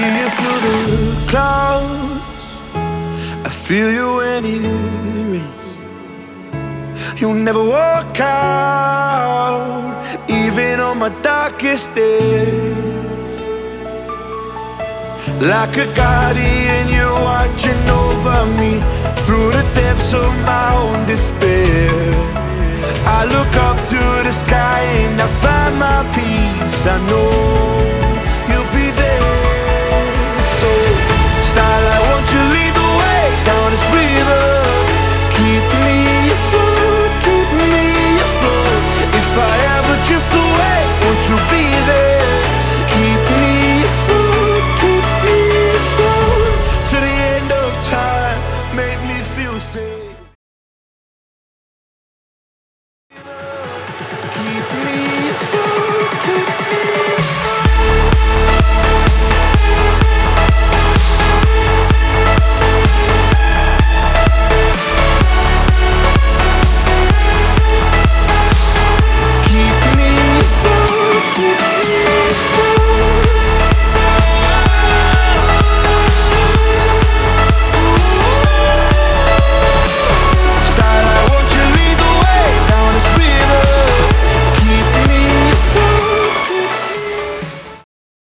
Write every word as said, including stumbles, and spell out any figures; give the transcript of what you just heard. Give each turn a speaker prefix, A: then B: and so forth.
A: hear you through the clouds, I feel you when it rains. You never walk out, even on my darkest days. Like a guardian, you're watching over me through the depths of my own despair. I look up to the sky and I find my peace. I know